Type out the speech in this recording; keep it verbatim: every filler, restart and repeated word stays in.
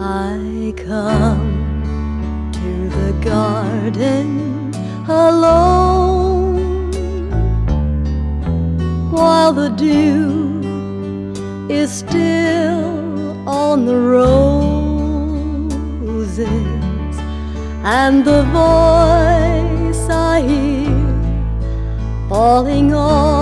I come to the garden alone, while the dew is still on the roses, and the voice I hear falling on